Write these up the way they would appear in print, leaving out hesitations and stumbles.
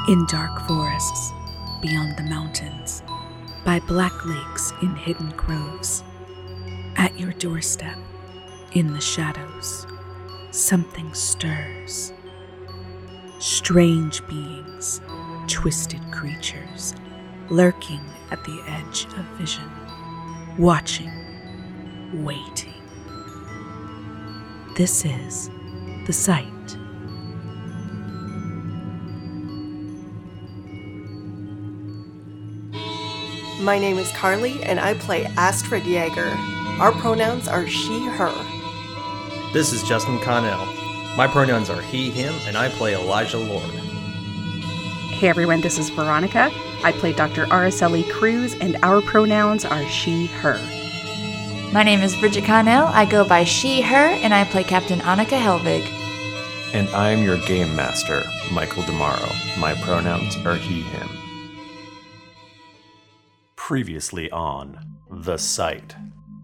In dark forests, beyond the mountains, by black lakes in hidden groves, at your doorstep, in the shadows, something stirs. Strange beings, twisted creatures, lurking at the edge of vision, watching, waiting. This is The Sight. My name is Carly, and I play Astrid Yeager. Our pronouns are she, her. This is Justin Connell. My pronouns are he, him, and I play Elijah Lord. Hey everyone, this is Veronica. I play Dr. Araceli Cruz, and our pronouns are she, her. My name is Bridget Connell. I go by she, her, and I play Captain Annika Helvig. And I'm your game master, Michael DeMaro. My pronouns are he, him. Previously on The Sight.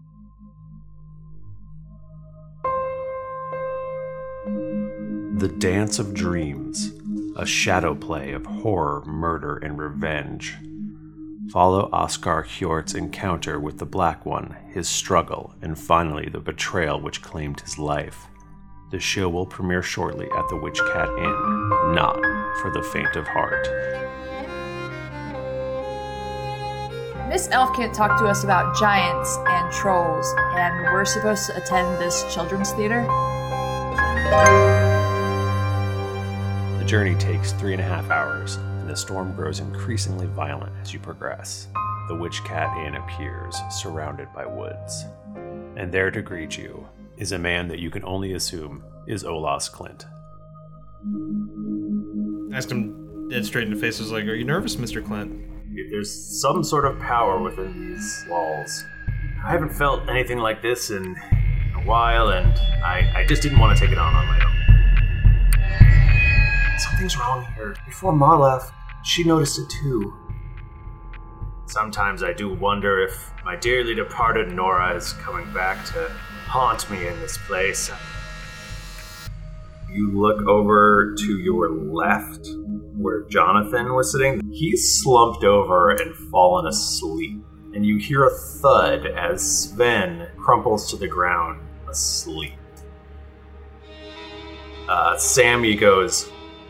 The Dance of Dreams, a shadow play of horror, murder, and revenge. Follow Oscar Hjort's encounter with the Black One, his struggle, and finally the betrayal which claimed his life. The show will premiere shortly at the Witch Cat Inn, not for the faint of heart. Miss Elfkit talked to us about giants and trolls, and we're supposed to attend this children's theater. The journey takes 3.5 hours, and the storm grows increasingly violent as you progress. The Witch Cat Inn appears, surrounded by woods. And there to greet you is a man that you can only assume is Olas Clint. Asked him dead straight in the face, was like, "Are you nervous, Mr. Clint?" There's some sort of power within these walls. I haven't felt anything like this in a while, and I just didn't want to take it on my own. Something's wrong here. Before Ma left, she noticed it too. Sometimes I do wonder if my dearly departed Nora is coming back to haunt me in this place. You look over to your left, where Jonathan was sitting. He's slumped over and fallen asleep. And you hear a thud as Sven crumples to the ground, asleep. Sammy goes,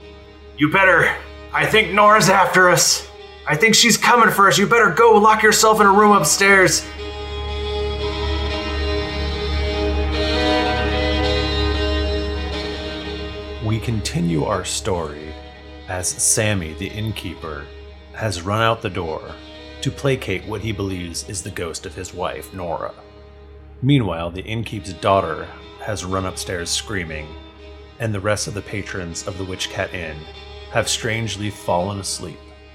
I think Nora's after us. I think she's coming for us. You better go lock yourself in a room upstairs. We continue our story as Sammy, the innkeeper, has run out the door to placate what he believes is the ghost of his wife, Nora. Meanwhile, the innkeep's daughter has run upstairs screaming, and the rest of the patrons of the Witch Cat Inn have strangely fallen asleep.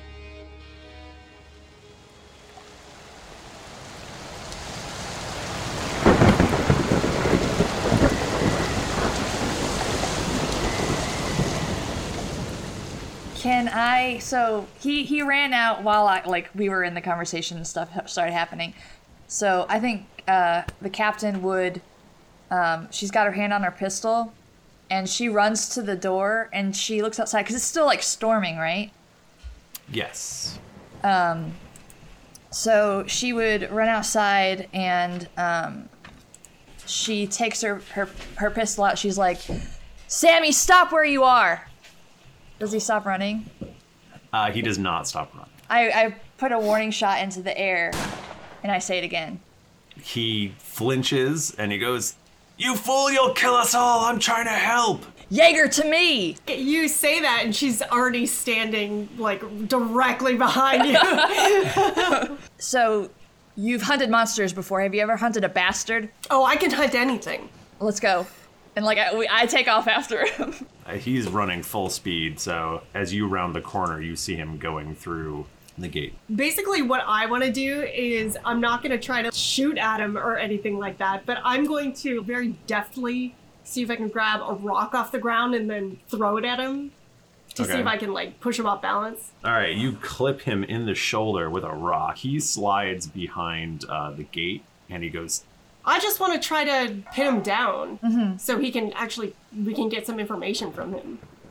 So he ran out while we were in the conversation and stuff started happening. So I think the captain would, she's got her hand on her pistol, and she runs to the door and she looks outside because it's still storming, right? Yes. So she would run outside and she takes her pistol out. She's like, "Sammy, stop where you are." Does he stop running? He does not stop running. I put a warning shot into the air, and I say it again. He flinches, and he goes, "You fool, you'll kill us all! I'm trying to help!" Jaeger to me! You say that, and she's already standing, directly behind you. So, you've hunted monsters before. Have you ever hunted a bastard? Oh, I can hunt anything. Let's go. And, I take off after him. He's running full speed, so as you round the corner, you see him going through the gate. Basically, what I want to do is I'm not going to try to shoot at him or anything like that, but I'm going to very deftly see if I can grab a rock off the ground and then throw it at him to see if I can, push him off balance. All right, you clip him in the shoulder with a rock. He slides behind the gate, and he goes, I just want to try to pin him down so we can get some information from him.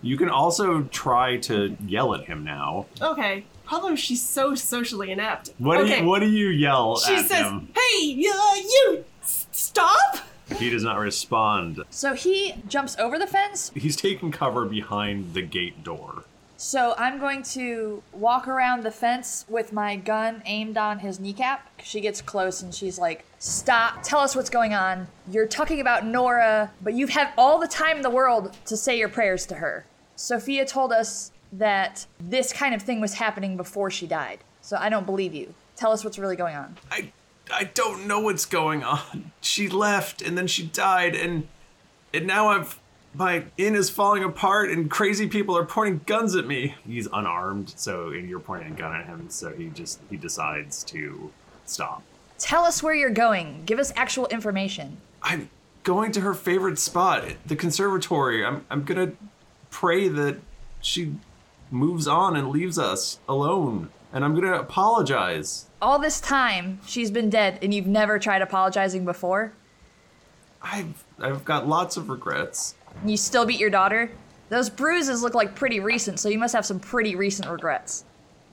You can also try to yell at him now. Okay. Problem is she's so socially inept. What do you yell she at says, him? Hey, you stop! He does not respond. So he jumps over the fence. He's taking cover behind the gate door. So I'm going to walk around the fence with my gun aimed on his kneecap. She gets close and she's like, stop, tell us what's going on. You're talking about Nora, but you've had all the time in the world to say your prayers to her. Sophia told us that this kind of thing was happening before she died. So I don't believe you. Tell us what's really going on. I don't know what's going on. She left and then she died and now my inn is falling apart and crazy people are pointing guns at me. He's unarmed, and you're pointing a gun at him, so he decides to stop. Tell us where you're going. Give us actual information. I'm going to her favorite spot, the conservatory. I'm gonna pray that she moves on and leaves us alone. And I'm gonna apologize. All this time, she's been dead, and you've never tried apologizing before? I've got lots of regrets. You still beat your daughter? Those bruises look like pretty recent, so you must have some pretty recent regrets.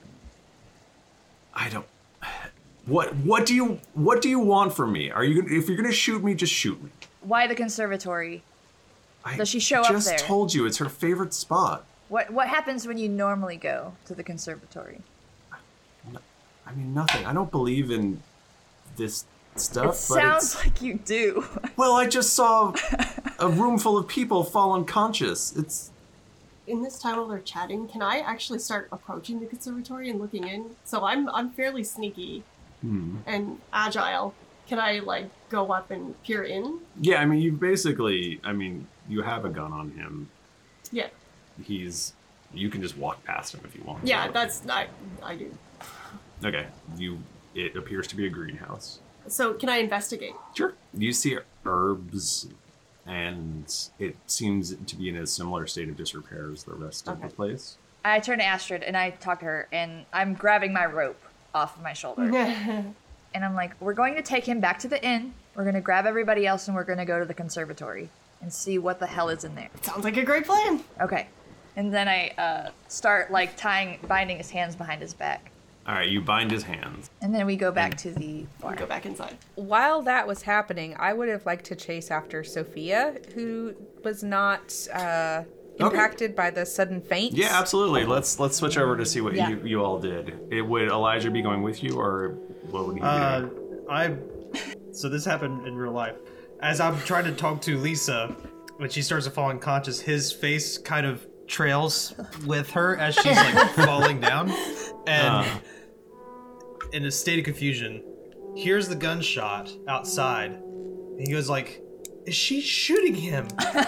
I don't. What do you want from me? If you're gonna shoot me, just shoot me. Why the conservatory? Does she show I up there? just told you it's her favorite spot. What happens when you normally go to the conservatory? I mean, nothing. I don't believe in this stuff. It sounds like you do. Well, I just saw a room full of people fall unconscious. It's. In this time while they're chatting, can I actually start approaching the conservatory and looking in? So I'm fairly sneaky and agile. Can I go up and peer in? Yeah, I mean, you have a gun on him. Yeah. You can just walk past him if you want. Yeah, I do. Okay, it appears to be a greenhouse. So can I investigate? Sure. You see herbs, and it seems to be in a similar state of disrepair as the rest of the place. I turn to Astrid and I talk to her, and I'm grabbing my rope off of my shoulder. And I'm like, we're going to take him back to the inn. We're going to grab everybody else, and we're going to go to the conservatory and see what the hell is in there. Sounds like a great plan. Okay. And then I start binding his hands behind his back. All right, you bind his hands. And then we go back to the farm. We go back inside. While that was happening, I would have liked to chase after Sophia, who was not impacted by the sudden faints. Yeah, absolutely. Let's switch over to see what you all did. Would Elijah be going with you, or what would he be doing? So this happened in real life. As I'm trying to talk to Lisa, when she starts to fall unconscious, his face kind of trails with her as she's falling down, and in a state of confusion, hears the gunshot outside, and he goes is she shooting him?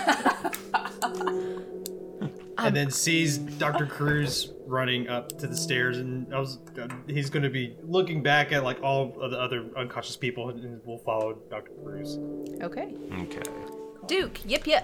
And then sees Dr. Cruz running up to the stairs, and he's going to be looking back at all of the other unconscious people, and we'll follow Dr. Cruz. Okay. Duke, yip.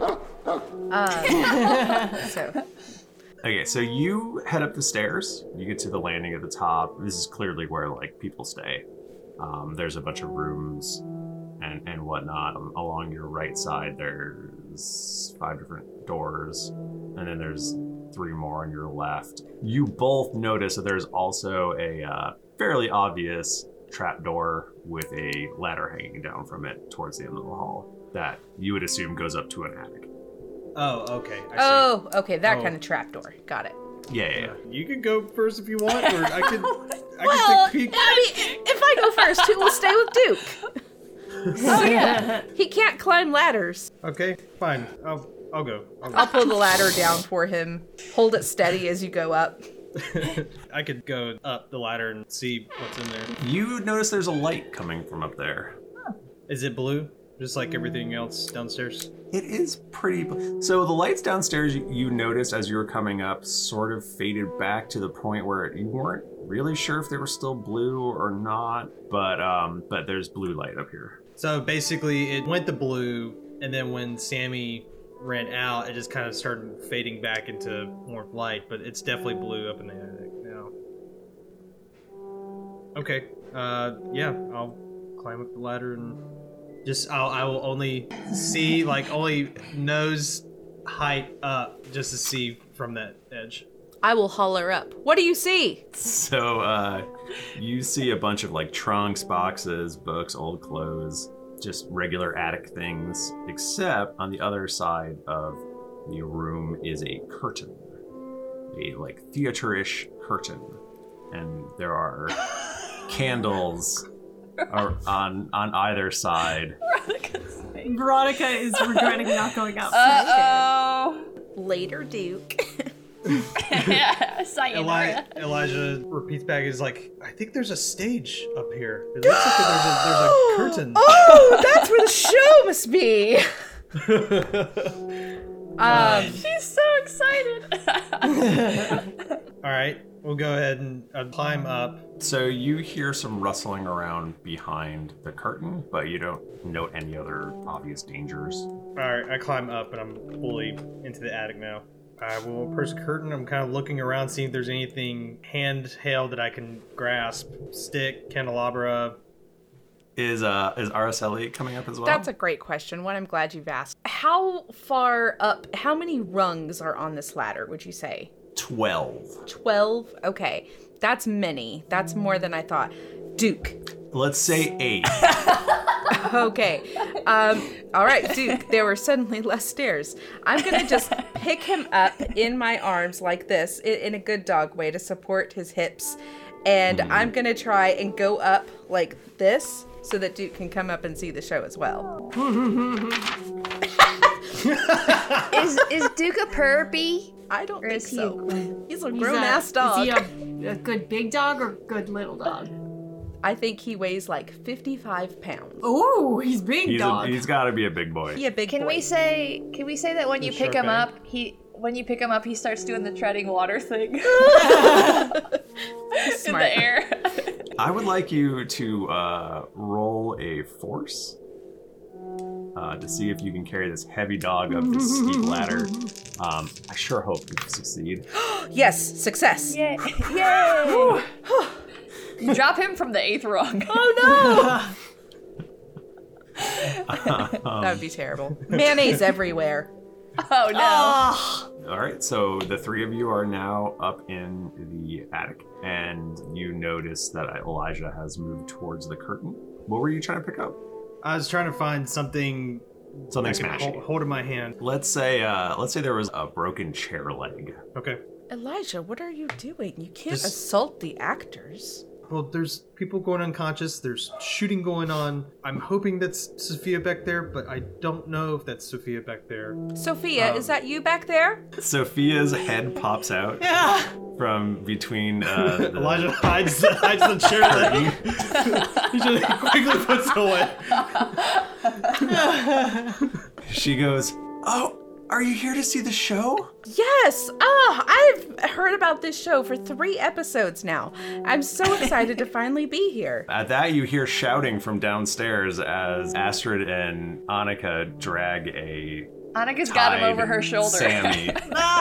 So you head up the stairs. You get to the landing at the top. This is clearly where people stay. There's a bunch of rooms and whatnot. Along your right side, there's 5 different doors, and then there's 3 more on your left. You both notice that there's also a fairly obvious trapdoor with a ladder hanging down from it towards the end of the hall that you would assume goes up to an attic. Oh, okay. I see. Okay, that kind of trapdoor. Got it. Yeah. You can go first if you want, or I can take a peek. I mean, if I go first, who will stay with Duke? Oh yeah, he can't climb ladders. Okay, fine. I'll go. I'll pull the ladder down for him. Hold it steady as you go up. I could go up the ladder and see what's in there. You notice there's a light coming from up there. Is it blue? Just like everything else downstairs? It is pretty... So the lights downstairs, you noticed as you were coming up, sort of faded back to the point where you weren't really sure if they were still blue or not, but there's blue light up here. So basically, it went to blue, and then when Sammy ran out, it just kind of started fading back into more light, but it's definitely blue up in the attic now. Okay, I'll climb up the ladder and I will only see, only nose height up just to see from that edge. I will holler up. What do you see? So, you see a bunch of like trunks, boxes, books, old clothes, just regular attic things, except on the other side of the room is a curtain. A like theater-ish curtain. And there are candles on either side. Veronica is regretting not going up. Uh-oh. Later, Duke. Sayonara. Elijah repeats back, is like, I think there's a stage up here. It looks like there's a curtain. Oh, that's where the show must be. She's so excited. All right, we'll go ahead and climb up. So you hear some rustling around behind the curtain, but you don't note any other obvious dangers. All right, I climb up and I'm fully into the attic now. I will approach the curtain. I'm kind of looking around, seeing if there's anything handheld that I can grasp. Stick, candelabra. Is Araceli coming up as well? That's a great question. One I'm glad you've asked. How far up, how many rungs are on this ladder, would you say? 12. 12? Okay. That's many. That's more than I thought. Duke. Let's say 8. Okay. All right, Duke, there were suddenly less stairs. I'm going to just pick him up in my arms like this, in a good dog way to support his hips. And I'm going to try and go up like this so that Duke can come up and see the show as well. Is Duke a puppy? I don't think is he so. He's a He's grown-ass dog. Is he a good big dog or good little dog? I think he weighs like 55 pounds. Oh, he's big dog. He's got to be a big boy. He a big Can boy. we say that when you pick him short up, he starts doing the treading water thing in Smart. the air? I would like you to roll a force to see if you can carry this heavy dog up this steep ladder. I sure hope you succeed. Yes, success. Yay! Yay! You drop him from the 8th rung. Oh no! That would be terrible. Mayonnaise everywhere. Oh no! All right, so the three of you are now up in the attic, and you notice that Elijah has moved towards the curtain. What were you trying to pick up? I was trying to find something I can smashing. hold in my hand. Let's say there was a broken chair leg. Okay. Elijah, what are you doing? You can't Just- assault the actors. Well, there's people going unconscious. There's shooting going on. I'm hoping that's Sophia back there, but I don't know if that's Sophia back there. Sophia, is that you back there? Sophia's head pops out from between Elijah hides the chair leg. He just quickly puts it away. She goes, "Oh, are you here to see the show?" Yes! I've heard about this show for 3 episodes now. I'm so excited to finally be here. At that, you hear shouting from downstairs as Astrid and Annika drag a Annika's got him over her shoulder. Sammy.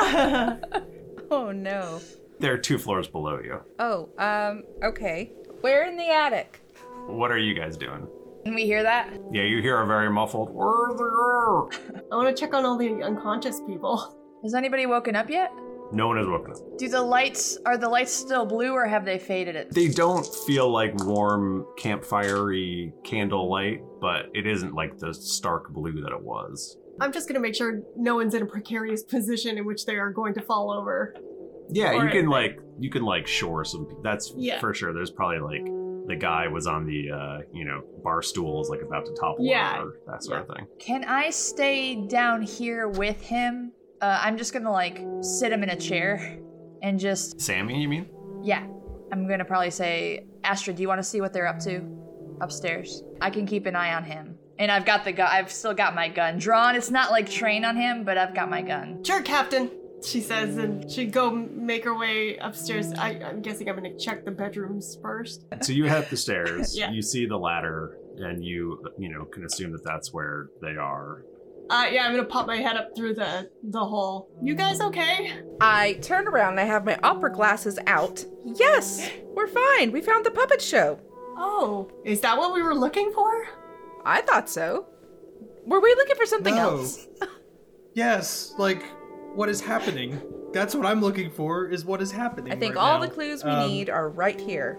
Oh no. They're 2 floors below you. Oh, okay. Where in the attic? What are you guys doing? Can we hear that? Yeah, you hear a very muffled, "Where's the girl?" I want to check on all the unconscious people. Has anybody woken up yet? No one has woken up. Are the lights still blue or have they faded it? They don't feel like warm, campfire-y candlelight, but it isn't like the stark blue that it was. I'm just going to make sure no one's in a precarious position in which they are going to fall over. Yeah, Or you can shore some. That's Yeah. for sure. There's probably like the guy was on the bar stools, like about to topple Yeah. over, that sort of thing. Can I stay down here with him? I'm just gonna sit him in a chair and just, Sammy, you mean? yeah. I'm gonna probably say, Astrid, do you want to see what they're up to upstairs? I can keep an eye on him. And I've got the gun. I've still got my gun drawn. It's not like trained on him, but I've got my gun. Sure, Captain, she says, and she'd go make her way upstairs. I'm guessing I'm going to check the bedrooms first. So you head up the stairs. Yeah. You see the ladder, and you can assume that that's where they are. Yeah, I'm going to pop my head up through the hole. You guys okay? I turn around and I have my opera glasses out. Yes, we're fine. We found the puppet show. Oh, is that what we were looking for? I thought so. Were we looking for something No. else? Yes, like, what is happening? That's what I'm looking for, is what is happening I think right all now. the clues we need are right here.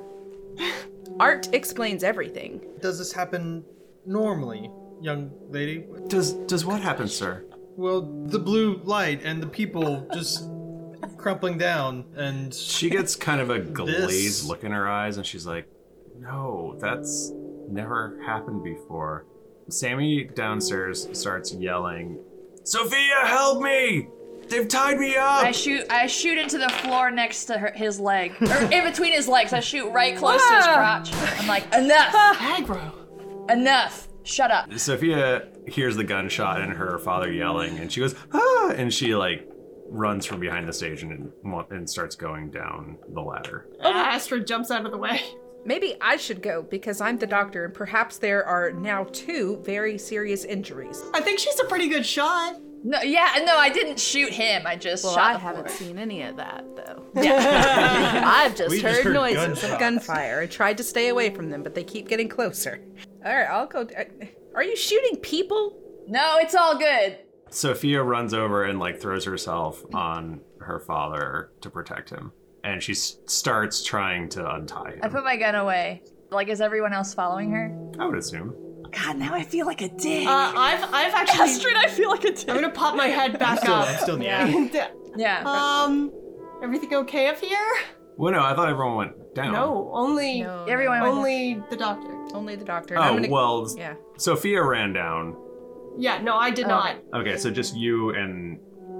Art explains everything. Does this happen normally, young lady? Does what happen, sir? Well, the blue light and the people just crumpling down, and She gets kind of a glazed This- look in her eyes, and she's like, "No, that's never happened before." Sammy downstairs starts yelling, "Sophia, help me! They've tied me up!" I shoot into the floor next to his leg, or in between his legs. I shoot right close to his crotch. I'm like, enough, Aggro. enough, shut up. Sophia hears the gunshot and her father yelling, and she goes, "Ah!" And she like runs from behind the stage and starts going down the ladder. Astrid jumps out of the way. Maybe I should go because I'm the doctor and perhaps there are now 2 very serious injuries. I think she's a pretty good shot. No, I didn't shoot him. I just Well, shot I the haven't floor. seen any of that, though. Yeah. I've just We heard, just heard noises. gunshots. Gunfire. I tried to stay away from them, but they keep getting closer. All right, I'll go. Are you shooting people? No, it's all good. Sophia runs over and like throws herself on her father to protect him, and she starts trying to untie I him. put my gun away. Like, is everyone else following her? I would assume. God, now I feel like a dick. I've actually. Astrid, I feel like a dick. I'm gonna pop my head back up. I'm still in the Yeah. attic. Yeah. Everything okay up here? Well, no, I thought everyone went down. No, only No. Everyone went only the doctor. Only the doctor. And I'm Oh, gonna, well, Yeah. Sophia ran down. Yeah, no, I did not. Okay, so just you and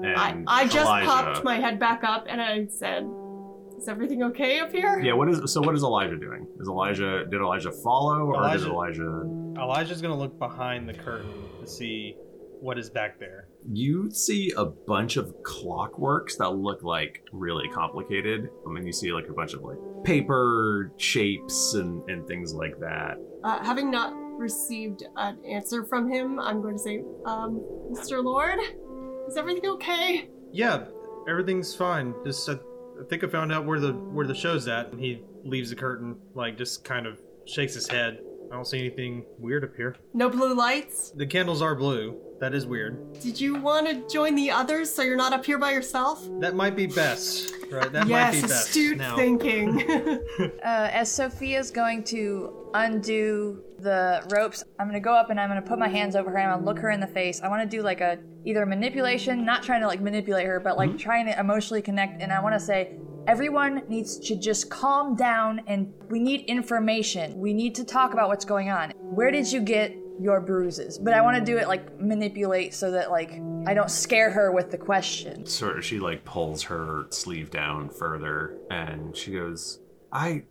I just Elijah. popped my head back up and I said, "Is everything okay up here?" Yeah, what is Elijah doing? Did Elijah follow, or did Elijah... Elijah's gonna look behind the curtain to see what is back there. You see a bunch of clockworks that look like really complicated. I mean, you see like a bunch of like paper shapes and things like that. Having not received an answer from him, I'm going to say, Mr. Lord, is everything okay? Yeah, everything's fine. Just I think I found out where the show's at. And he leaves the curtain, like just kind of shakes his head. I don't see anything weird up here. No blue lights? The candles are blue. That is weird. Did you want to join the others so you're not up here by yourself? That might be best, right? That Yes, might be best. astute now. thinking. As Sophia's going to undo the ropes, I'm going to go up and I'm going to put my hands over her and I'm going to look her in the face. I want to do like either manipulation, not trying to like manipulate her, but like trying to emotionally connect. And I want to say, everyone needs to just calm down and we need information. We need to talk about what's going on. Where did you get your bruises? But I want to do it like manipulate so that like I don't scare her with the question. Sort of, she like pulls her sleeve down further, and she goes, I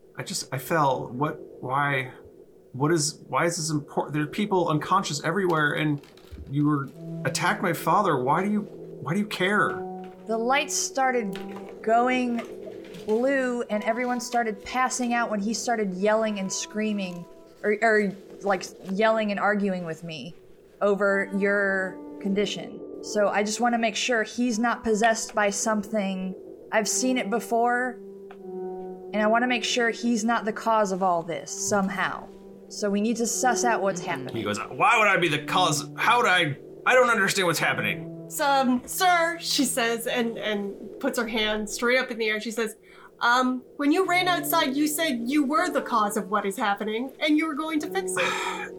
fell. Why is this important? There are people unconscious everywhere, and you were attacked my father. Why do you care? The lights started going blue and everyone started passing out when he started yelling and screaming or like yelling and arguing with me over your condition. So I just want to make sure he's not possessed by something. I've seen it before and I want to make sure he's not the cause of all this somehow. So we need to suss out what's happening. He goes, why would I be the cause? How would I don't understand what's happening. Sir, she says, and puts her hand straight up in the air. She says, when you ran outside, you said you were the cause of what is happening, and you were going to fix it.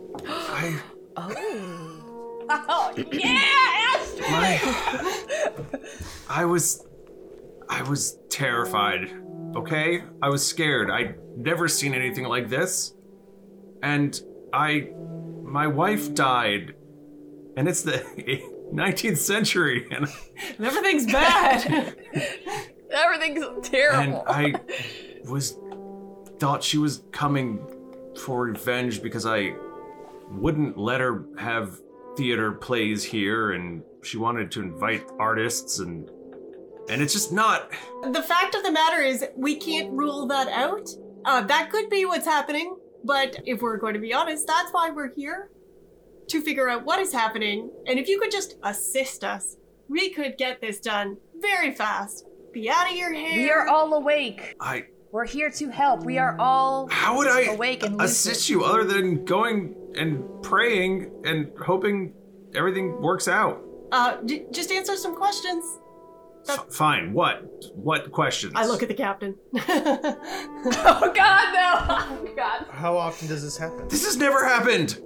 Oh, yeah, Astrid! I was terrified, okay? I was scared. I'd never seen anything like this. And my wife died, and it's the 19th century, and Everything's bad. Everything's terrible. I thought she was coming for revenge because I wouldn't let her have theater plays here, and she wanted to invite artists, and it's just not. The fact of the matter is, we can't rule that out. That could be what's happening, but if we're going to be honest, that's why we're here. To figure out what is happening, and if you could just assist us, we could get this done very fast. Be out of your hair. We are all awake. We're here to help. We are all How would I awake and lucid. assist you other than going and praying and hoping everything works out? Just answer some questions. Fine. What questions? I look at the captain. Oh God, no! Oh God. How often does this happen? This has never happened.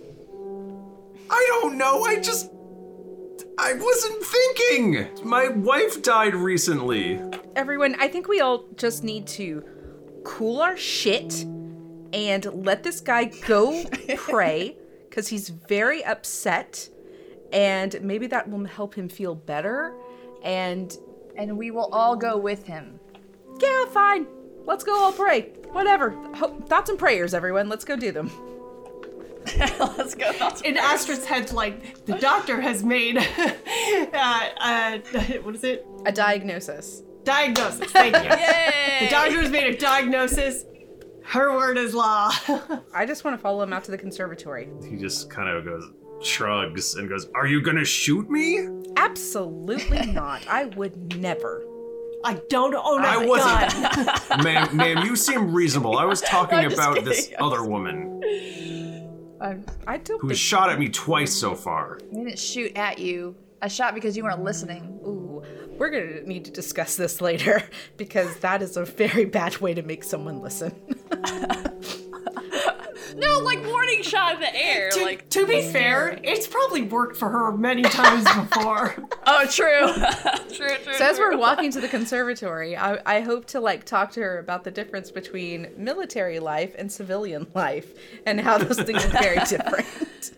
I don't know. I wasn't thinking. My wife died recently. Everyone, I think we all just need to cool our shit and let this guy go pray, because he's very upset, and maybe that will help him feel better, and we will all go with him. Yeah, fine. Let's go all pray. Whatever. Thoughts and prayers, everyone. Let's go do them. Let's go. In Astrid's head, like, the doctor has made what is it? A diagnosis. Diagnosis, thank you. Yay! The doctor has made a diagnosis. Her word is law. I just want to follow him out to the conservatory. He just kind of shrugs and goes, "Are you gonna shoot me?" Absolutely not. I would never. I don't own a I gun. wasn't. Ma'am, you seem reasonable. I was talking I'm just about kidding. this other woman I don't who think... shot at me twice so far. I didn't shoot at you. I shot because you weren't listening. Ooh, we're gonna need to discuss this later, because that is a very bad way to make someone listen. No, like warning shot in the air. To be fair, it's probably worked for her many times before. Oh, true. True. So as we're walking to the conservatory, I hope to talk to her about the difference between military life and civilian life, and how those things are very different.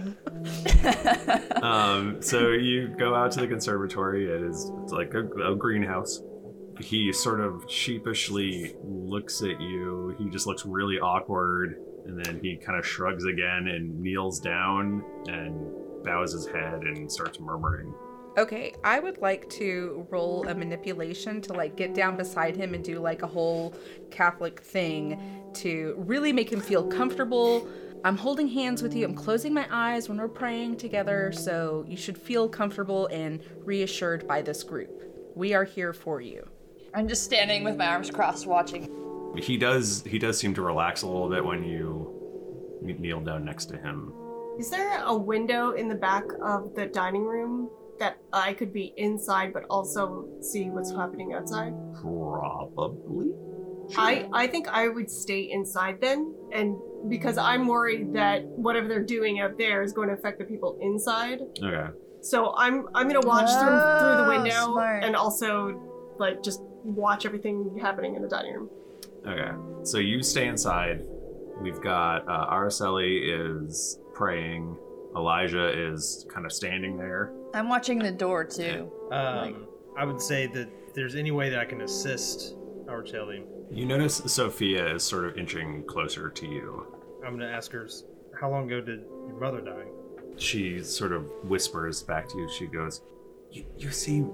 So you go out to the conservatory. It's like a greenhouse. He sort of sheepishly looks at you. He just looks really awkward, and then he kind of shrugs again and kneels down and bows his head and starts murmuring. Okay, I would like to roll a manipulation to get down beside him and do a whole Catholic thing to really make him feel comfortable. I'm holding hands with you. I'm closing my eyes when we're praying together, so you should feel comfortable and reassured by this group. We are here for you. I'm just standing with my arms crossed watching. He does seem to relax a little bit when you kneel down next to him. Is there a window in the back of the dining room that I could be inside but also see what's happening outside? Probably. I think I would stay inside then, and because I'm worried that whatever they're doing out there is going to affect the people inside. Okay. So I'm gonna watch through the window smart. and also just watch everything happening in the dining room. Okay. So you stay inside. We've got Araceli is praying. Elijah is kind of standing there. I'm watching the door too. I would say that if there's any way that I can assist Araceli, You notice Sophia is sort of inching closer to you. I'm gonna ask her, how long ago did your mother die? She sort of whispers back to you. She goes, "You seem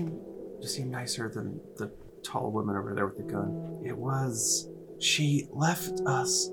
nicer than the tall woman over there with the gun. She left us.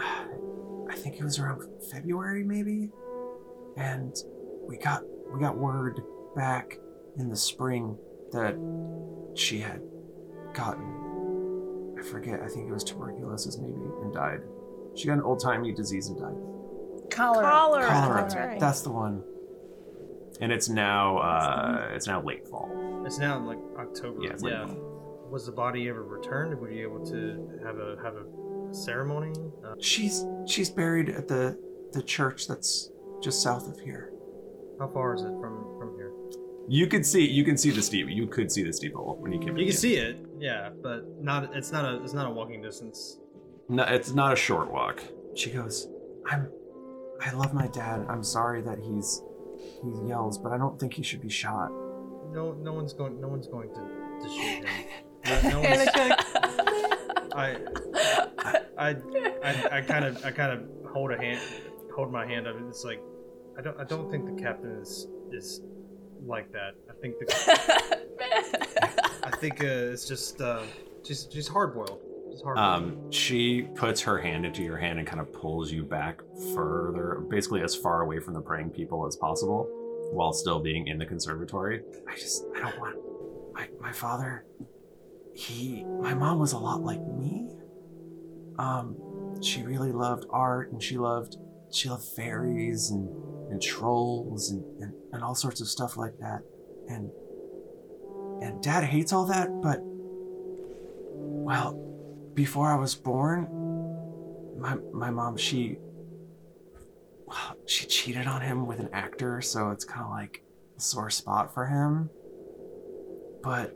I think it was around February, maybe, and we got word back in the spring that she had gotten, I forget, I think it was tuberculosis maybe, and died. She got an old-timey disease and died. Cholera. That's right. That's the one. And it's now late fall. It's now in October. Yeah, it's late fall. Was the body ever returned? Were you able to have a ceremony? She's buried at the church that's just south of here. How far is it from here? You could see the steeple. You could see the steeple when you came in. You can see it, yeah, but it's not a walking distance. No, it's not a short walk. She goes, I love my dad. I'm sorry that he yells, but I don't think he should be shot. No one's going to shoot him. No one's, I kind of hold my hand up, and it's like I don't think the captain is like that. I think it's just she's hard boiled. She puts her hand into your hand and kind of pulls you back further, basically as far away from the praying people as possible, while still being in the conservatory. I don't want my father. My mom was a lot like me. She really loved art, and she loved she loved fairies and trolls and all sorts of stuff like that. And Dad hates all that, but, well, before I was born, my mom, she cheated on him with an actor, so it's kind of like a sore spot for him. But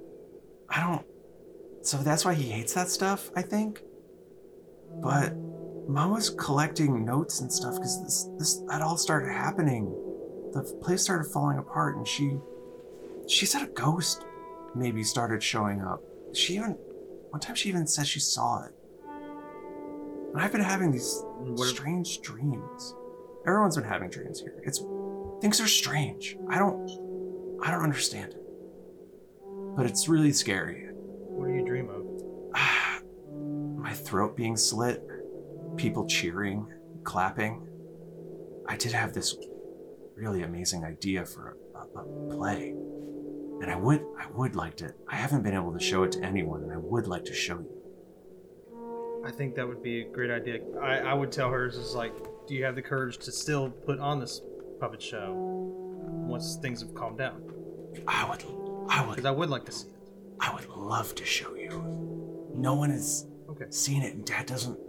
so that's why he hates that stuff, I think. But Mom was collecting notes and stuff because that all started happening. The place started falling apart, and she said a ghost maybe started showing up. One time she even said she saw it. And I've been having these strange dreams. Everyone's been having dreams here. Things are strange. I don't understand it. But it's really scary. What do you dream of? My throat being slit, people cheering, clapping. I did have this really amazing idea for a play. And I would like to. I haven't been able to show it to anyone, and I would like to show you. I think that would be a great idea. I would tell her, just like, do you have the courage to still put on this puppet show once things have calmed down? I would. Because I would like to see it. I would love to show you. No one has seen it, and Dad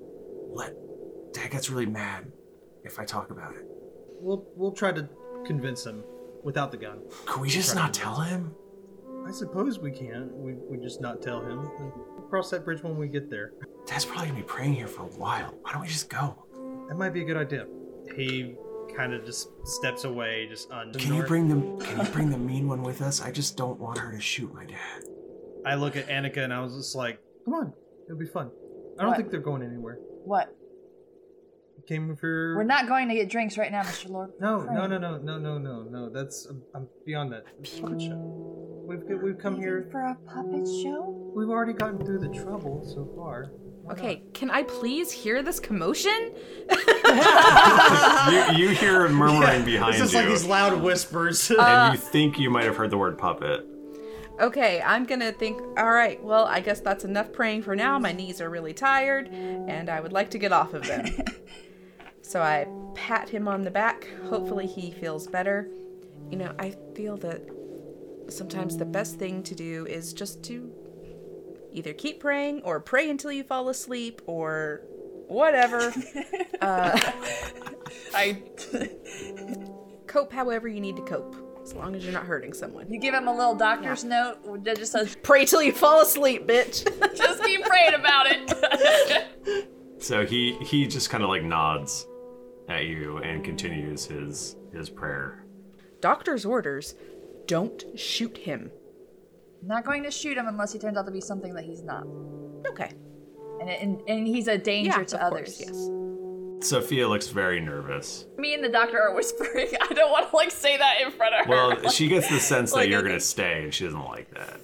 gets really mad if I talk about it. We'll try to convince him without the gun. Could we just not tell him? I suppose we can. We just not tell him. And we'll cross that bridge when we get there. Dad's probably gonna be praying here for a while. Why don't we just go? That might be a good idea. He kind of just steps away, Can you bring the mean one with us? I just don't want her to shoot my dad. I look at Annika and I was just like, come on, it'll be fun. I don't think they're going anywhere. What? Came for... We're not going to get drinks right now, Mr. Lord. No. That's I'm beyond that. Puppet show. We've come here for a puppet show. We've already gotten through the trouble so far. Okay, can I please hear this commotion? you hear murmuring behind you. It's just like these loud whispers. And you think you might have heard the word puppet. Okay, I'm gonna think, all right, well, I guess that's enough praying for now. My knees are really tired, and I would like to get off of them. So I pat him on the back. Hopefully he feels better. You know, I feel that sometimes the best thing to do is just to either keep praying or pray until you fall asleep or whatever. Cope however you need to cope, as long as you're not hurting someone. You give him a little doctor's note that just says, pray till you fall asleep, bitch. Just keep praying about it. So he just kind of like nods at you and continues his prayer. Doctor's orders, don't shoot him. Not going to shoot him unless he turns out to be something that he's not. Okay. And he's a danger to others. Course, yes. Sophia looks very nervous. Me and the doctor are whispering. I don't want to say that in front of her. Well, she gets the sense that you're going to stay, and she doesn't like that.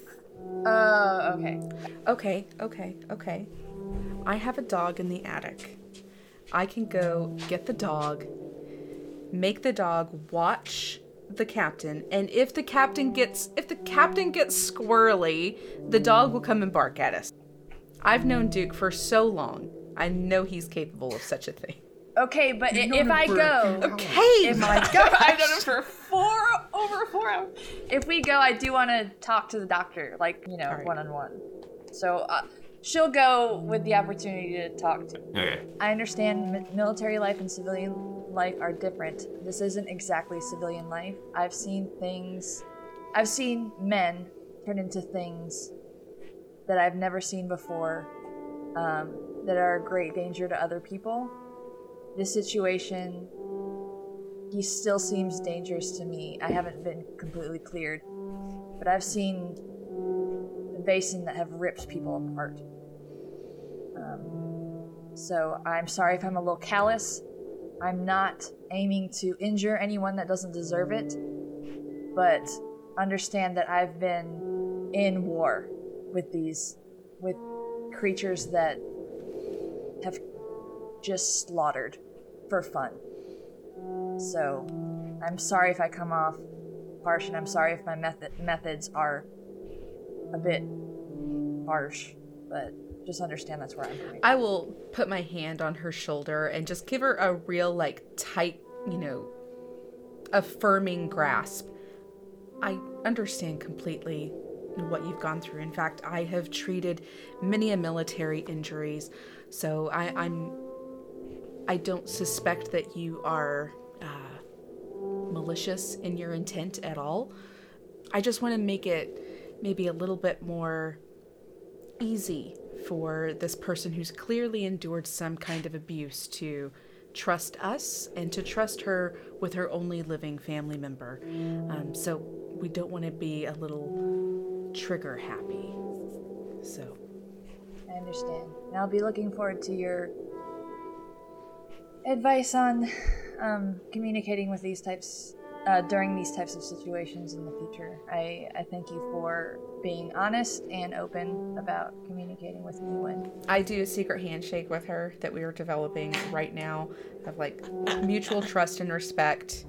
Okay. Okay. I have a dog in the attic. I can go get the dog, make the dog watch the captain, and if the captain gets squirrely, the dog will come and bark at us. I've known Duke for so long. I know he's capable of such a thing. Okay, but if I go... Okay, if I go... I've done it for over 4 hours. If we go, I do want to talk to the doctor, right. One-on-one. So, she'll go with the opportunity to talk to. Okay. I understand military life and civilian life are different. This isn't exactly civilian life. I've seen men turn into things that I've never seen before, that are a great danger to other people. This situation, he still seems dangerous to me. I haven't been completely cleared, but I've seen the basin that have ripped people apart. So I'm sorry if I'm a little callous. I'm not aiming to injure anyone that doesn't deserve it, but understand that I've been in war with creatures that have just slaughtered for fun. So I'm sorry if I come off harsh, and I'm sorry if my methods are a bit harsh, but just understand that's where I'm coming from. I will put my hand on her shoulder and just give her a real, like, tight, affirming grasp. I understand completely what you've gone through. In fact, I have treated many military injuries, so I don't suspect that you are malicious in your intent at all. I just want to make it maybe a little bit more easy for this person who's clearly endured some kind of abuse to trust us and to trust her with her only living family member. So we don't want to be a little trigger happy. So I understand. And I'll be looking forward to your advice on communicating with these types during these types of situations in the future. I thank you for being honest and open about communicating with me when I do a secret handshake with her that we are developing right now of like mutual trust and respect,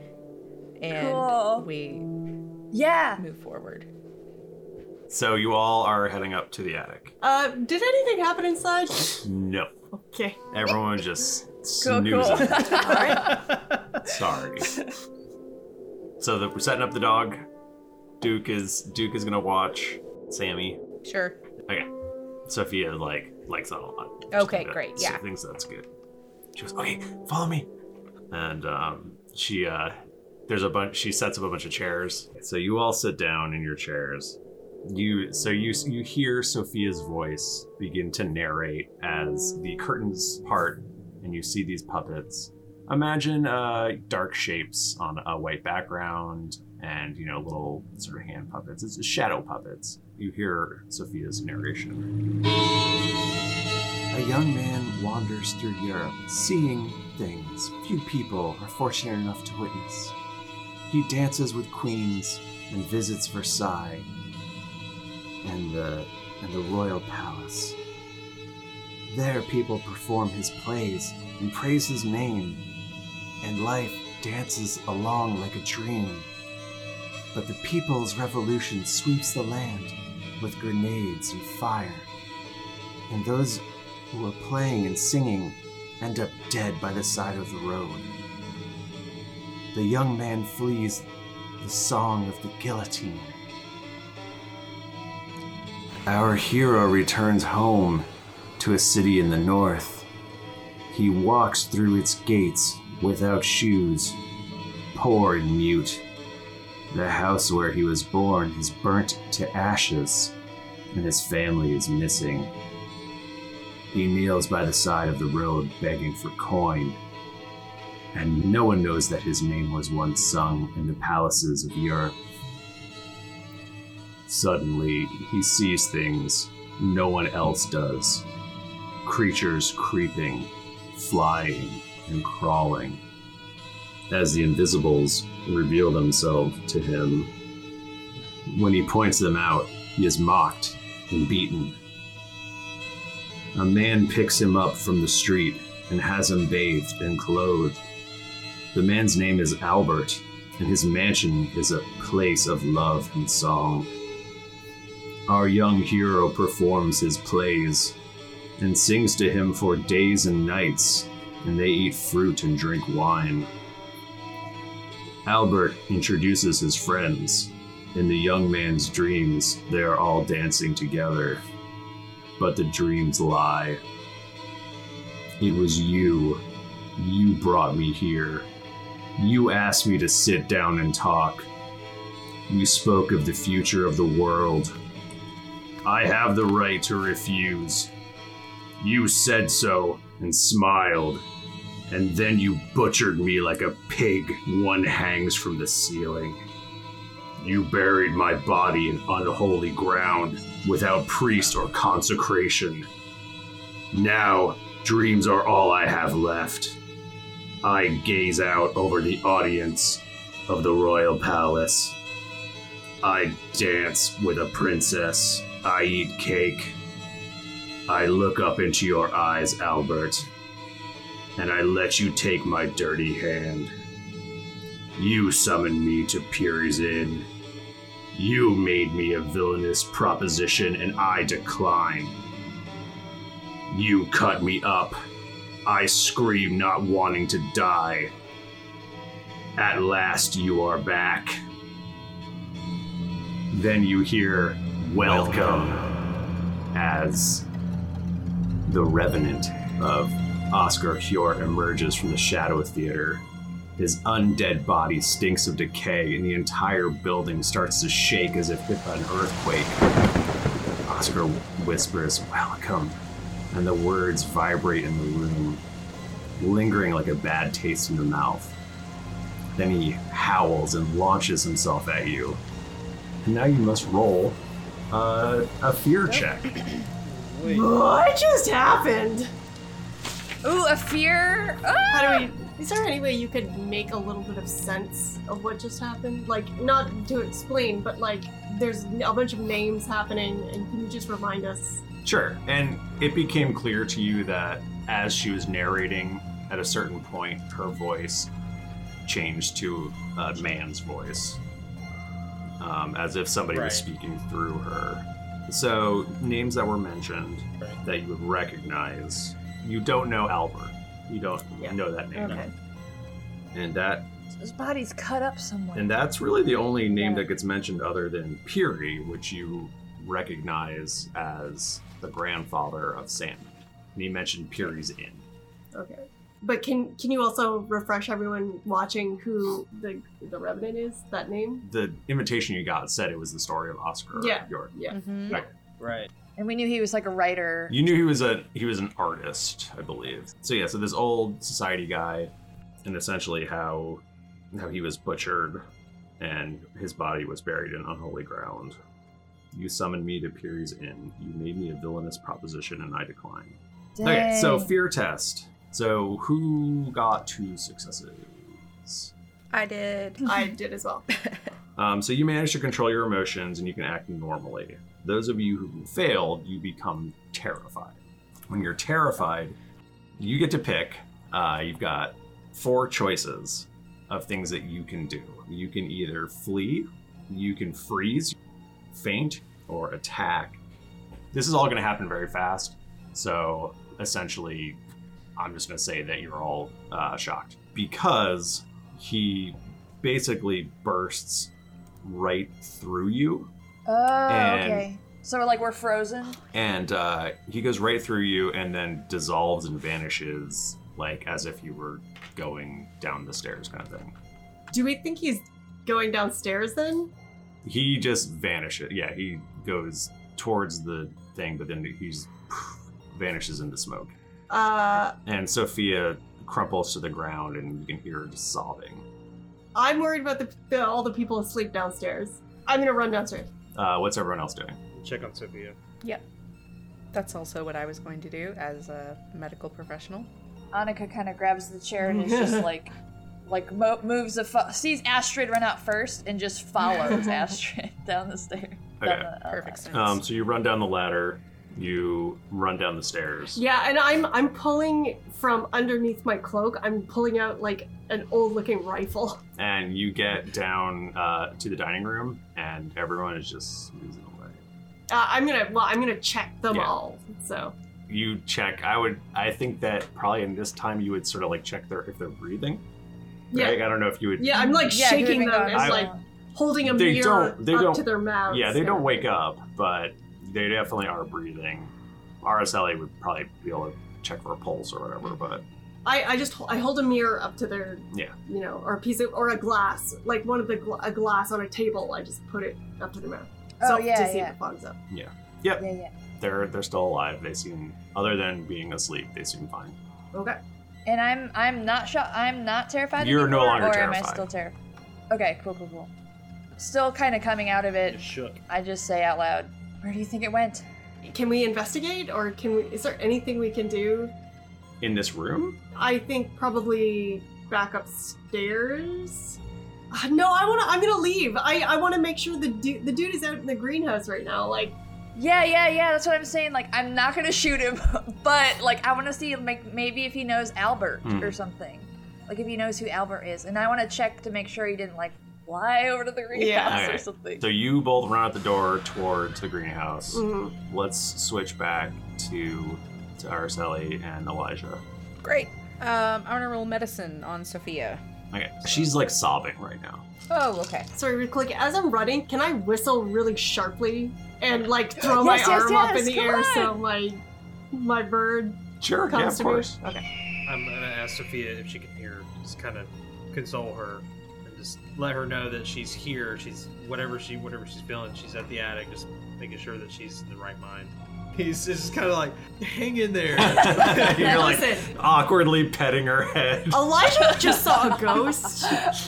and we move forward. So you all are heading up to the attic. Did anything happen inside? No. Okay. Everyone was just Cool. snoozing. All right. Sorry. So we're setting up the dog. Duke is gonna watch Sammy. Sure. Okay. Sophia likes that a lot. Okay, great. She Yeah. thinks that's good. She goes, okay, follow me. And she sets up a bunch of chairs. So you all sit down in your chairs. You hear Sophia's voice begin to narrate as the curtains part and you see these puppets. Imagine dark shapes on a white background and, little sort of hand puppets. It's shadow puppets. You hear Sophia's narration. A young man wanders through Europe, seeing things few people are fortunate enough to witness. He dances with queens and visits Versailles and the royal palace. There people perform his plays and praise his name, and life dances along like a dream. But the people's revolution sweeps the land with grenades and fire, and those who are playing and singing end up dead by the side of the road. The young man flees the song of the guillotine. Our hero returns home to a city in the north. He walks through its gates without shoes, poor and mute. The house where he was born is burnt to ashes, and his family is missing. He kneels by the side of the road begging for coin, and no one knows that his name was once sung in the palaces of Europe. Suddenly, he sees things no one else does. Creatures creeping, flying, and crawling. As the Invisibles reveal themselves to him, when he points them out, he is mocked and beaten. A man picks him up from the street and has him bathed and clothed. The man's name is Albert, and his mansion is a place of love and song. Our young hero performs his plays and sings to him for days and nights, and they eat fruit and drink wine. Albert introduces his friends. In the young man's dreams, they are all dancing together. But the dreams lie. It was you. You brought me here. You asked me to sit down and talk. You spoke of the future of the world. I have the right to refuse. You said so and smiled, and then you butchered me like a pig one hangs from the ceiling. You buried my body in unholy ground without priest or consecration. Now, dreams are all I have left. I gaze out over the audience of the royal palace. I dance with a princess. I eat cake. I look up into your eyes, Albert, and I let you take my dirty hand. You summoned me to Peer's Inn. You made me a villainous proposition, and I decline. You cut me up. I scream, not wanting to die. At last you are back. Then you hear, welcome, as the revenant of Oscar Hjort emerges from the Shadow Theater. His undead body stinks of decay, and the entire building starts to shake as if hit by an earthquake. Oscar whispers, welcome, and the words vibrate in the room, lingering like a bad taste in the mouth. Then he howls and launches himself at you. And now you must roll a fear check. What just happened? Ooh, a fear? How do we... Is there any way you could make a little bit of sense of what just happened? Like, not to explain, but like, there's a bunch of names happening, and can you just remind us? Sure, and it became clear to you that as she was narrating, at a certain point, her voice changed to a man's voice, as if somebody was speaking through her. So, names that were mentioned that you would recognize. You don't know Albert. You don't know that name. Okay. And that... His body's cut up somewhere. And that's really the only name that gets mentioned other than Piri, which you recognize as the grandfather of Sam. And he mentioned Piri's Inn. Okay. But can you also refresh everyone watching who the Revenant is, that name? The invitation you got said it was the story of Oscar Hjort. Yeah. Mm-hmm. Right. And we knew he was like a writer. You knew he was an artist, I believe. So yeah, so this old society guy, and essentially how he was butchered and his body was buried in unholy ground. You summoned me to Piri's Inn. You made me a villainous proposition and I declined. Dang. Okay, so fear test. So who got 2 successes? I did. I did as well. So you managed to control your emotions and you can act normally. Those of you who failed, you become terrified. When you're terrified, you get to pick. You've got 4 choices of things that you can do. You can either flee, you can freeze, faint, or attack. This is all going to happen very fast. So essentially, I'm just going to say that you're all shocked because he basically bursts right through you. Oh, okay. So we're frozen? And he goes right through you and then dissolves and vanishes, like as if you were going down the stairs kind of thing. Do we think he's going downstairs then? He just vanishes. Yeah, he goes towards the thing, but then he vanishes into smoke. And Sophia crumples to the ground and you can hear her just sobbing. I'm worried about all the people asleep downstairs. I'm gonna run downstairs. What's everyone else doing? Check on Sophia. Yep. That's also what I was going to do as a medical professional. Annika kind of grabs the chair and is just moves sees Astrid run out first and just follows Astrid down the stairs. Okay. Perfect sense. So you run down the ladder, you run down the stairs. Yeah, and I'm pulling from underneath my cloak. I'm pulling out like an old-looking rifle. And you get down to the dining room, and everyone is just losing away. I'm gonna check them all. So you check. I think that probably in this time you would sort of like check if they're breathing. Yeah. Right? I don't know if you would. Yeah, I'm like shaking them and holding a mirror up to their mouths. Yeah, they don't wake up, but they definitely are breathing. Araceli would probably be able to check for a pulse or whatever, but I hold a mirror up to their or a piece of or a glass, like one of a glass on a table. I just put it up to their mouth. To see if it fogs up. Yeah. Yep. Yeah. They're still alive. They seem, other than being asleep, they seem fine. Okay. And I'm not I'm not terrified You're anymore, no longer or terrified. am I still terrified? Okay, cool. Still kind of coming out of it. Shook. I just say out loud, where do you think it went? Can we investigate, or is there anything we can do? In this room? I think probably back upstairs. No, I'm gonna leave. I want to make sure the dude is out in the greenhouse right now. Like, yeah. That's what I'm saying. Like, I'm not gonna shoot him, but like, I want to see maybe if he knows Albert or something. Like, if he knows who Albert is, and I want to check to make sure he didn't like fly over to the greenhouse or something. So you both run out the door towards the greenhouse. Mm-hmm. Let's switch back to to Araceli and Elijah. Great. I'm gonna roll medicine on Sophia. Okay. She's like sobbing right now. Oh, okay. Sorry, real quick. As I'm running, can I whistle really sharply and like throw Yes, my yes, arm up yes, in the come air on. so my bird Sure, yeah, comes of to course. me? Okay. I'm gonna ask Sophia if she can hear, just kind of console her and just let her know that she's here. She's whatever she's feeling. She's at the attic, just making sure that she's in the right mind. He's just kind of like, hang in there. You're like Listen. awkwardly petting her head. Elijah just saw a ghost.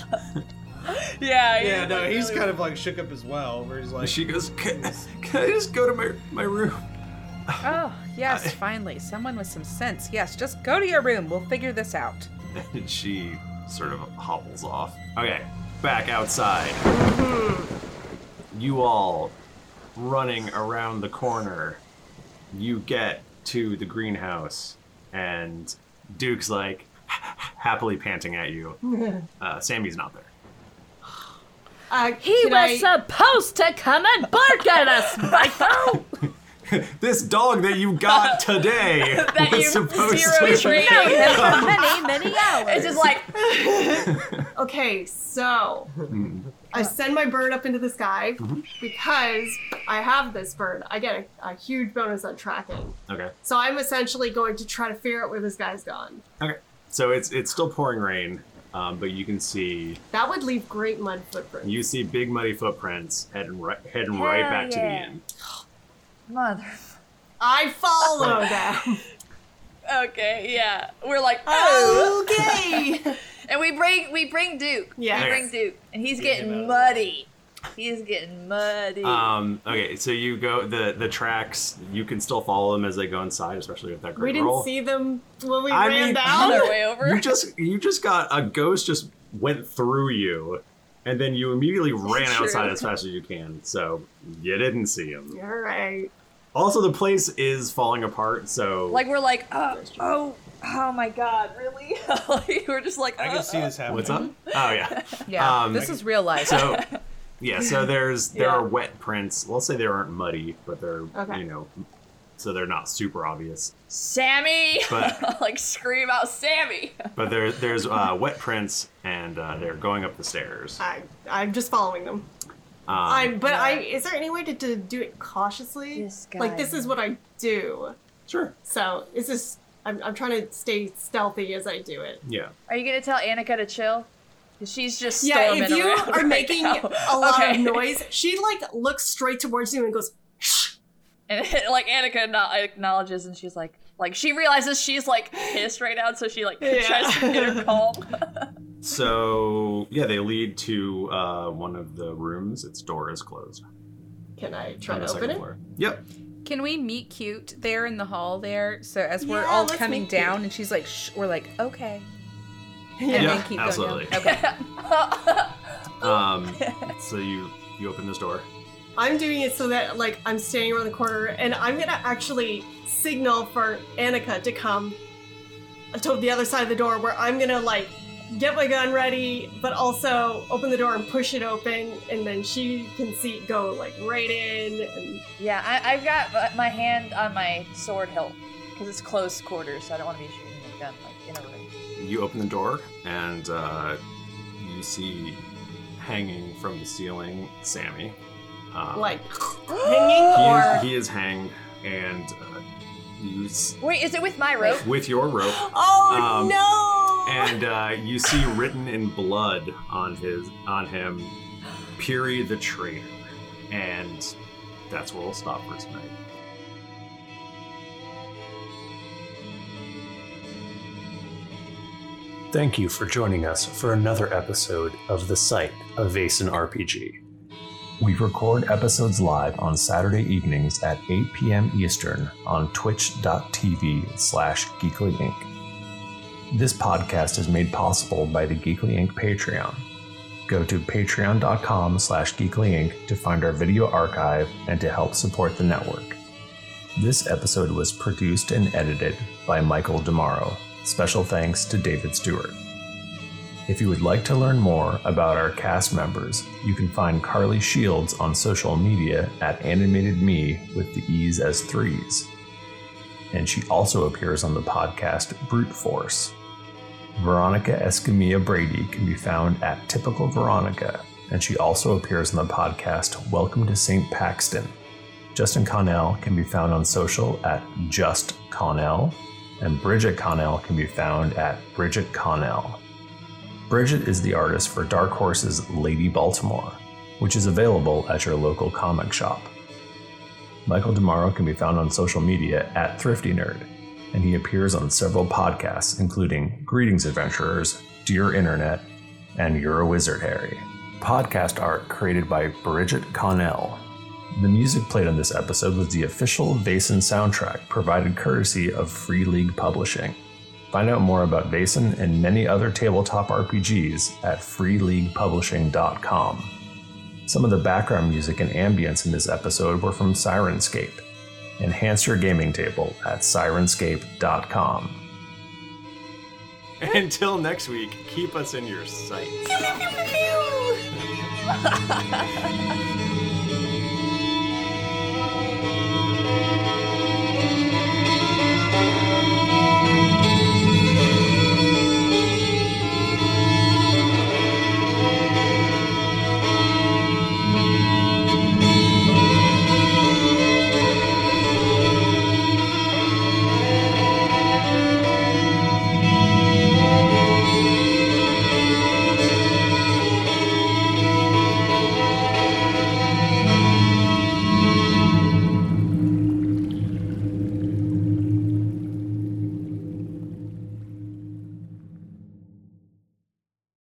Yeah, no, he's kind of like shook up as well. Where he's like, She goes, can I just go to my room? Oh, yes, finally. Someone with some sense. Yes, just go to your room. We'll figure this out. And she sort of hobbles off. Okay, back outside. You all running around the corner. You get to the greenhouse, and Duke's like happily panting at you. Sammy's not there. He was supposed to come and bark at us, Michael! This dog that you got today That was you supposed zero to. training. For many, many hours. It's just like, Okay, so I send my bird up into the sky because I have this bird. I get a huge bonus on tracking. Okay. So I'm essentially going to try to figure out where this guy's gone. Okay. So it's still pouring rain, but you can see That would leave great mud footprints. you see big muddy footprints heading right Hell back to the yeah. inn. mother. I follow them. Okay, yeah. We're like, oh. Okay. And we bring Duke. Yes. We bring Duke. And he's Get him getting out. muddy. He's getting muddy. Okay, so you go the tracks. You can still follow them as they go inside, especially with that We great didn't roll. see them when we I ran mean, On down. their way over. You just got a ghost just went through you, and then you immediately ran True. outside as fast as you can. So you didn't see him. All right. Also, the place is falling apart. So Like, we're like, oh my god, really? Like, we're just like, I can see this happening. what's up? Oh yeah. Yeah, this is real life. So yeah, so there Yeah. are wet prints. Let's say they aren't muddy, but they're Okay. so they're not super obvious. Sammy! But- like, scream out, Sammy! But there's wet prints, and they're going up the stairs. I'm just following them. Is there any way to do it cautiously? This guy. Like, this is what I do. Sure. So, is this... I'm trying to stay stealthy as I do it. Yeah. Are you gonna tell Annika to chill? 'Cause she's just Yeah, storming if you around are right making now. a lot Okay. of noise, she, like, looks straight towards you and goes, shh. And like Annika acknowledges, and she's like she realizes she's like pissed right now, so she like Yeah. tries to get her calm. So yeah, they lead to one of the rooms. Its door is closed. Can I try On to the open second it? floor. Yep. Can we meet Cute there in the hall there? So as we're Yeah, all let's coming meet down Cute. and she's like, shh, we're like, okay. And Yeah. then keep absolutely. going down. Okay. So you open this door. I'm doing it so that, like, I'm standing around the corner, and I'm gonna actually signal for Annika to come to the other side of the door, where I'm gonna, like, get my gun ready, but also open the door and push it open, and then she can go, like, right in, and... Yeah, I've got my hand on my sword hilt because it's close quarters, so I don't want to be shooting the gun like in a room. You open the door, and you see hanging from the ceiling Sammy. like, hanging, or... He is hanged, and you Wait, is it with my rope? with your rope. Oh, no! And you see written in blood on him, Piri the traitor. And that's where we'll stop for tonight. Thank you for joining us for another episode of The Site of Vaesen RPG. We record episodes live on Saturday evenings at 8 p.m. Eastern on twitch.tv/Geekly Inc. This podcast is made possible by the Geekly Inc. Patreon. Go to patreon.com/Geekly Inc. to find our video archive and to help support the network. This episode was produced and edited by Michael DeMauro. Special thanks to David Stewart. If you would like to learn more about our cast members, you can find Carly Shields on social media at AnimatedMe with the E's as threes. and she also appears on the podcast Brute Force. Veronica Escamilla Brady can be found at Typical Veronica, and she also appears on the podcast Welcome to St. Paxton. Justin Connell can be found on social at Just Connell, and Bridget Connell can be found at Bridget Connell. Bridget is the artist for Dark Horse's Lady Baltimore, which is available at your local comic shop. Michael DeMaro can be found on social media at Thrifty Nerd, and he appears on several podcasts including Greetings Adventurers, Dear Internet, and You're a Wizard, Harry. Podcast art created by Bridget Connell. The music played on this episode was the official Vaesen soundtrack provided courtesy of Free League Publishing. Find out more about Vaesen and many other tabletop RPGs at freeleaguepublishing.com. Some of the background music and ambience in this episode were from Sirenscape. Enhance your gaming table at sirenscape.com. Until next week, keep us in your sights.